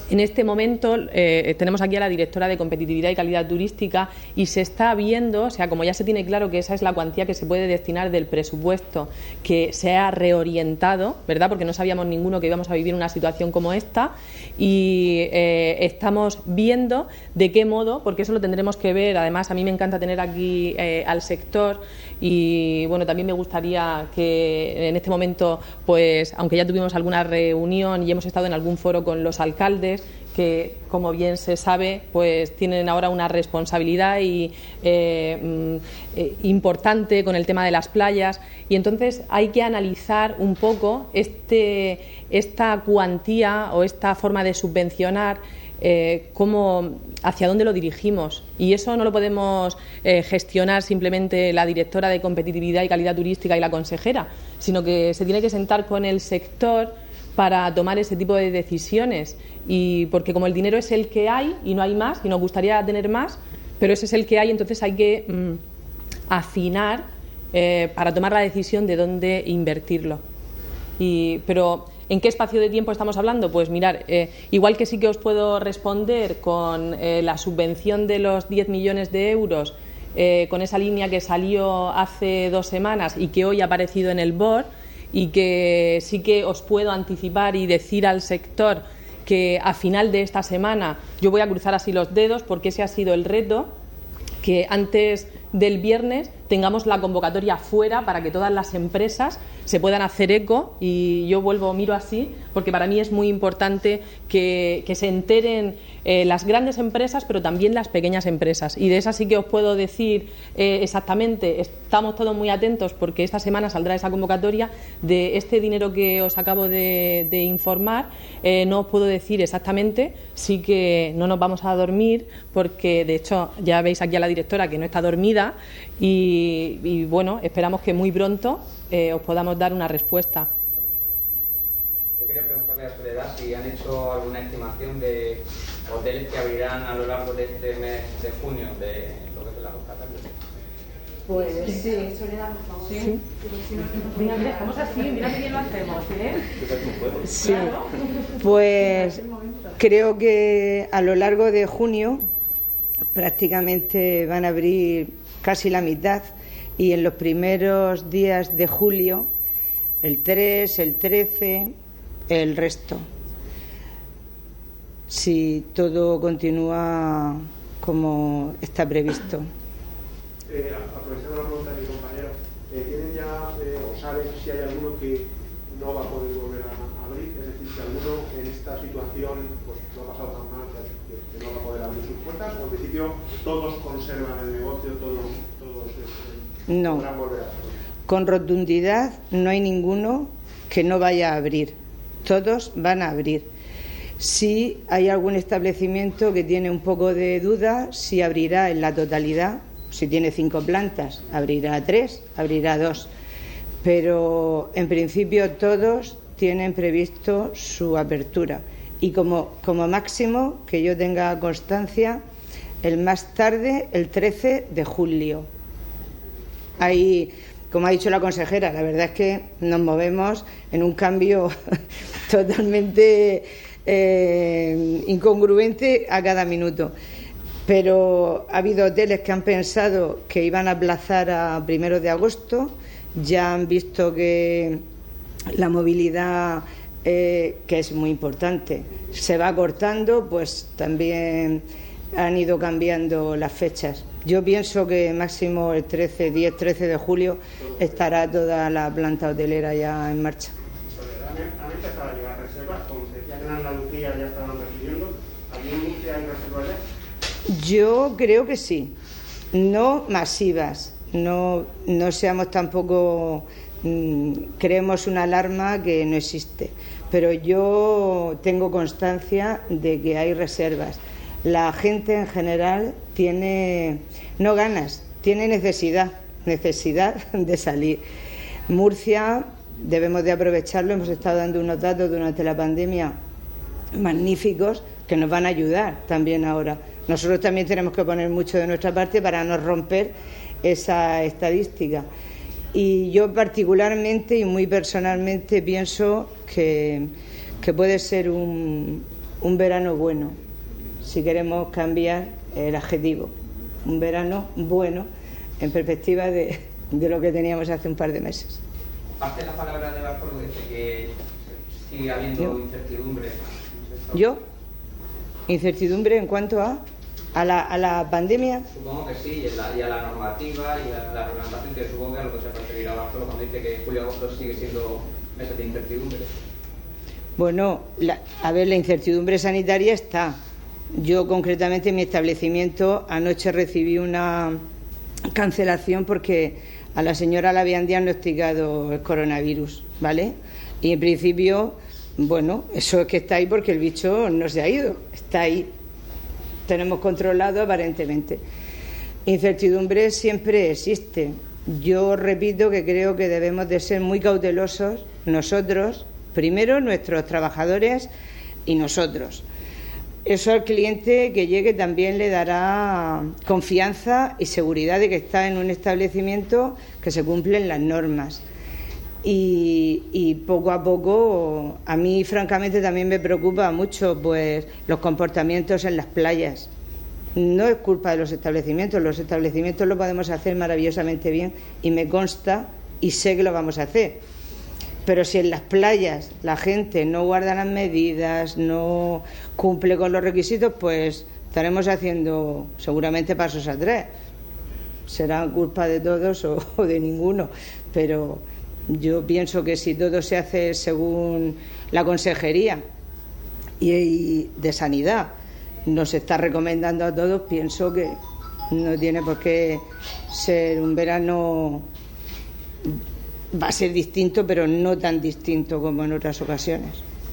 En este momento tenemos aquí a la directora de Competitividad y Calidad Turística y se está viendo, o sea, como ya se tiene claro que esa es la cuantía que se puede destinar del presupuesto que se ha reorientado, ¿verdad? Porque no sabíamos ninguno que íbamos a vivir una situación como esta y estamos viendo de qué modo, porque eso lo tendremos que ver. Además, a mí me encanta tener aquí al sector y, bueno, también me gustaría que en este momento, pues, aunque ya tuvimos alguna reunión y hemos estado en algún foro con los alcaldes, que, como bien se sabe, pues tienen ahora una responsabilidad importante con el tema de las playas, y entonces hay que analizar un poco esta cuantía o esta forma de subvencionar, hacia dónde lo dirigimos, y eso no lo podemos gestionar simplemente la directora de Competitividad y Calidad Turística y la consejera, sino que se tiene que sentar con el sector para tomar ese tipo de decisiones, y porque como el dinero es el que hay y no hay más, y nos gustaría tener más, pero ese es el que hay, entonces hay que afinar para tomar la decisión de dónde invertirlo. Pero ¿en qué espacio de tiempo estamos hablando? Pues mirar, igual que sí que os puedo responder con la subvención de los 10 millones de euros, con esa línea que salió hace 2 semanas y que hoy ha aparecido en el BOR, y que sí que os puedo anticipar y decir al sector que a final de esta semana yo voy a cruzar así los dedos, porque ese ha sido el reto, que antes del viernes tengamos la convocatoria fuera para que todas las empresas se puedan hacer eco, y yo miro así, porque para mí es muy importante que se enteren las grandes empresas, pero también las pequeñas empresas, y de esas sí que os puedo decir exactamente. Estamos todos muy atentos porque esta semana saldrá esa convocatoria de este dinero que os acabo de informar. No os puedo decir exactamente, sí que no nos vamos a dormir, porque de hecho ya veis aquí a la directora que no está dormida, y bueno, esperamos que muy pronto os podamos dar una respuesta. Yo quería preguntarle a Soledad si han hecho alguna estimación de hoteles que abrirán a lo largo de este mes de junio, de lo que es la Costa Atlántica. Pues sí. Soledad, por favor. Sí. Mira, estamos así, mira qué bien lo hacemos, ¿eh? Sí. Pues creo que a lo largo de junio prácticamente van a abrir casi la mitad, y en los primeros días de julio, el 3, el 13, el resto. Si todo continúa como está previsto. Aprovechando la pregunta de mi compañero, ¿tienen ya o saben si hay alguno que no va a poder volver a abrir? Es decir, si alguno en esta situación pues no ha pasado tan mal que no va a poder abrir sus puertas, o en principio todos conservan el negocio, todos no. podrán volver a hacerlo. Con rotundidad no hay ninguno que no vaya a abrir. Todos van a abrir. Si hay algún establecimiento que tiene un poco de duda, si abrirá en la totalidad. Si tiene 5 plantas, abrirá 3, abrirá 2. Pero en principio todos tienen previsto su apertura. Y como máximo, que yo tenga constancia, el más tarde, el 13 de julio. Ahí, como ha dicho la consejera, la verdad es que nos movemos en un cambio totalmente incongruente a cada minuto. Pero ha habido hoteles que han pensado que iban a aplazar a 1 de agosto, ya han visto que la movilidad, que es muy importante, se va cortando, pues también han ido cambiando las fechas. Yo pienso que máximo el 10-13 de julio estará toda la planta hotelera ya en marcha. ¿Han empezado a llegar reservas? Como se decía que en Andalucía ya estaban recibiendo, ¿aquí en Murcia hay reservas ya? Yo creo que sí, no masivas, no seamos tampoco, creemos una alarma que no existe, pero yo tengo constancia de que hay reservas. La gente en general tiene, no ganas, tiene necesidad de salir. Murcia debemos de aprovecharlo, hemos estado dando unos datos durante la pandemia magníficos que nos van a ayudar también ahora. Nosotros también tenemos que poner mucho de nuestra parte para no romper esa estadística. Y yo particularmente y muy personalmente pienso que puede ser un un verano bueno, si queremos cambiar el adjetivo, un verano bueno en perspectiva de lo que teníamos hace un par de meses. Aparte de la palabra de Bartolo, dice que sigue habiendo incertidumbre. ¿Yo? ¿Incertidumbre en cuanto a la pandemia? Supongo que sí, y a la normativa y a la reglamentación, que supongo que a lo que se referirá Bartolo cuando dice que julio-agosto sigue siendo meses de incertidumbre. Bueno, la incertidumbre sanitaria está. Yo concretamente en mi establecimiento anoche recibí una cancelación porque a la señora le habían diagnosticado el coronavirus, ¿vale? Y en principio, bueno, eso es que está ahí porque el bicho no se ha ido, está ahí. Tenemos controlado aparentemente. Incertidumbre siempre existe. Yo repito que creo que debemos de ser muy cautelosos nosotros, primero nuestros trabajadores y nosotros. Eso al cliente que llegue también le dará confianza y seguridad de que está en un establecimiento que se cumplen las normas. Y poco a poco, a mí francamente también me preocupa mucho pues los comportamientos en las playas. No es culpa de los establecimientos lo podemos hacer maravillosamente bien y me consta y sé que lo vamos a hacer. Pero si en las playas la gente no guarda las medidas, no cumple con los requisitos, pues estaremos haciendo seguramente pasos atrás. Será culpa de todos o de ninguno, pero yo pienso que si todo se hace según la Consejería y de Sanidad nos está recomendando a todos, pienso que no tiene por qué ser un verano. Va a ser distinto, pero no tan distinto como en otras ocasiones.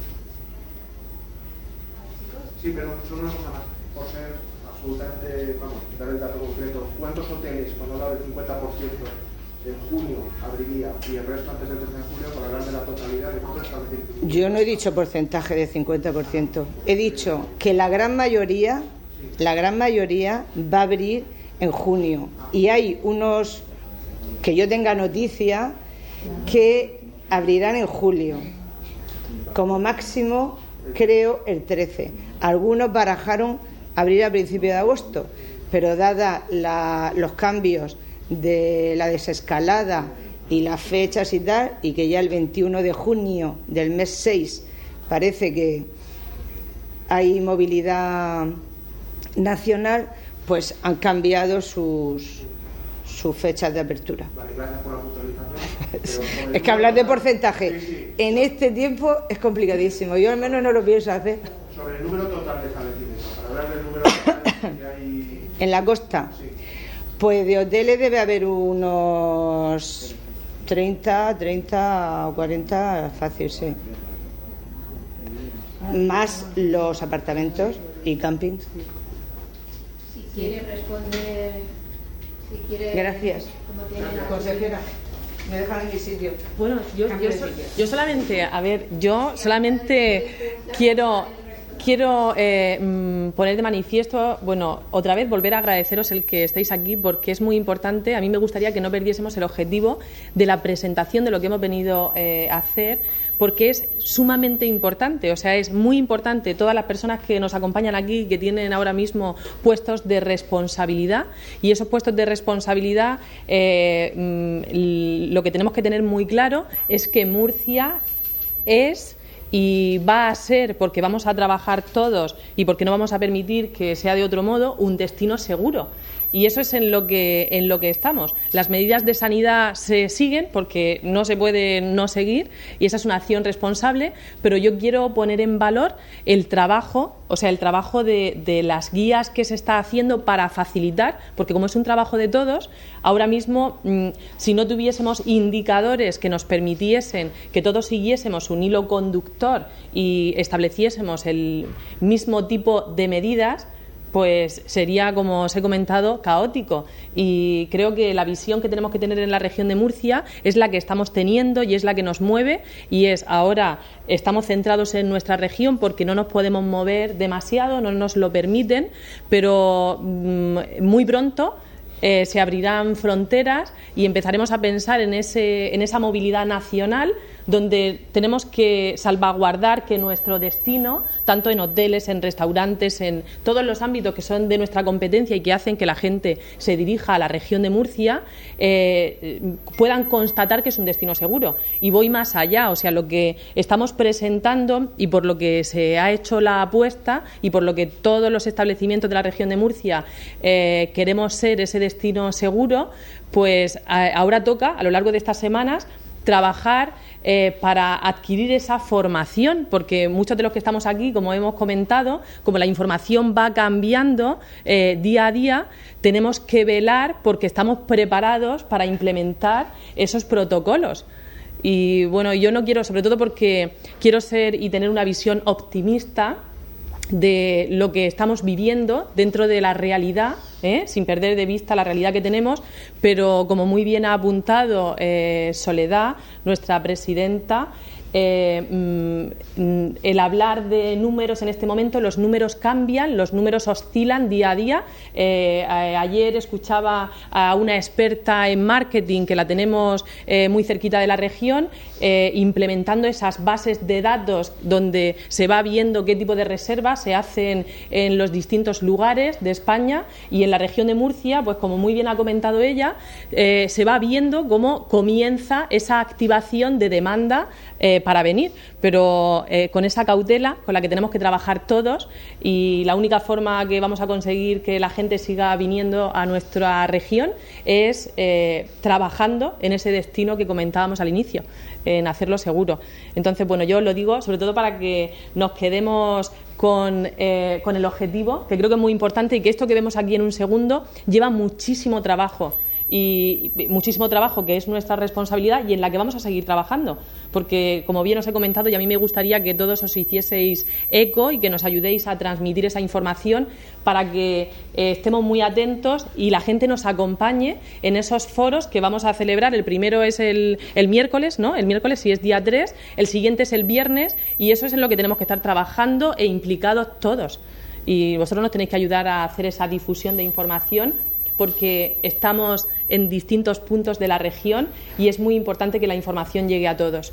Sí, pero solo una cosa más, por ser absolutamente, vamos, dar el dato concreto, ¿cuántos hoteles, cuando habla del 50% en junio abriría y el resto antes del 13 de julio, para hablar de la totalidad de cuántos establecimientos? Yo no he dicho porcentaje de 50%, he dicho que la gran mayoría va a abrir en junio y hay unos que yo tenga noticia que abrirán en julio, como máximo creo el 13. Algunos barajaron abrir a principios de agosto, pero dada los cambios de la desescalada y las fechas y tal, y que ya el 21 de junio del mes 6 parece que hay movilidad nacional, pues han cambiado sus fechas de apertura. Vale, gracias por la puntualización. Es que hablar de porcentaje en este tiempo es complicadísimo. Yo al menos no lo pienso hacer. Sobre el número total de establecimientos, para hablar del número total que hay... ¿En la costa? Sí. Pues de hoteles debe haber unos 30 o 40, fácil, sí. Más los apartamentos y campings. Si quiere responder... Gracias. Consejera, me dejan en mi sitio. Bueno, yo solamente quiero poner de manifiesto, bueno, otra vez volver a agradeceros el que estéis aquí porque es muy importante. A mí me gustaría que no perdiésemos el objetivo de la presentación de lo que hemos venido a hacer, porque es sumamente importante, o sea, es muy importante todas las personas que nos acompañan aquí, que tienen ahora mismo puestos de responsabilidad, y esos puestos de responsabilidad lo que tenemos que tener muy claro es que Murcia es y va a ser, porque vamos a trabajar todos y porque no vamos a permitir que sea de otro modo, un destino seguro. Y eso es en lo que estamos. Las medidas de sanidad se siguen porque no se puede no seguir y esa es una acción responsable, pero yo quiero poner en valor el trabajo, o sea, el trabajo de las guías que se está haciendo para facilitar, porque como es un trabajo de todos, ahora mismo, si no tuviésemos indicadores que nos permitiesen que todos siguiésemos un hilo conductor y estableciésemos el mismo tipo de medidas, pues sería, como os he comentado, caótico. Y creo que la visión que tenemos que tener en la región de Murcia es la que estamos teniendo y es la que nos mueve, y es ahora estamos centrados en nuestra región porque no nos podemos mover demasiado, no nos lo permiten, pero muy pronto se abrirán fronteras y empezaremos a pensar en esa movilidad nacional donde tenemos que salvaguardar que nuestro destino, tanto en hoteles, en restaurantes, en todos los ámbitos que son de nuestra competencia y que hacen que la gente se dirija a la región de Murcia, puedan constatar que es un destino seguro. Y voy más allá, o sea, lo que estamos presentando y por lo que se ha hecho la apuesta y por lo que todos los establecimientos de la región de Murcia queremos ser ese destino seguro, pues ahora toca, a lo largo de estas semanas, trabajar para adquirir esa formación, porque muchos de los que estamos aquí, como hemos comentado, como la información va cambiando día a día, tenemos que velar porque estamos preparados para implementar esos protocolos. Y bueno, yo no quiero, sobre todo porque quiero ser y tener una visión optimista de lo que estamos viviendo dentro de la realidad, sin perder de vista la realidad que tenemos, pero como muy bien ha apuntado Soledad, nuestra presidenta, el hablar de números en este momento, los números cambian, los números oscilan día a día. Ayer escuchaba a una experta en marketing que la tenemos muy cerquita de la región, implementando esas bases de datos donde se va viendo qué tipo de reservas se hacen en los distintos lugares de España, y en la región de Murcia, pues como muy bien ha comentado ella, se va viendo cómo comienza esa activación de demanda para venir, pero con esa cautela con la que tenemos que trabajar todos, y la única forma que vamos a conseguir que la gente siga viniendo a nuestra región es trabajando en ese destino que comentábamos al inicio, en hacerlo seguro. Entonces, bueno, yo lo digo sobre todo para que nos quedemos con el objetivo, que creo que es muy importante, y que esto que vemos aquí en un segundo lleva muchísimo trabajo, y muchísimo trabajo que es nuestra responsabilidad y en la que vamos a seguir trabajando, porque como bien os he comentado, y a mí me gustaría que todos os hicieseis eco y que nos ayudéis a transmitir esa información para que estemos muy atentos y la gente nos acompañe en esos foros que vamos a celebrar. El primero es el miércoles, ¿no? El miércoles, sí, es día 3, el siguiente es el viernes, y eso es en lo que tenemos que estar trabajando e implicados todos, y vosotros nos tenéis que ayudar a hacer esa difusión de información, porque estamos en distintos puntos de la región y es muy importante que la información llegue a todos.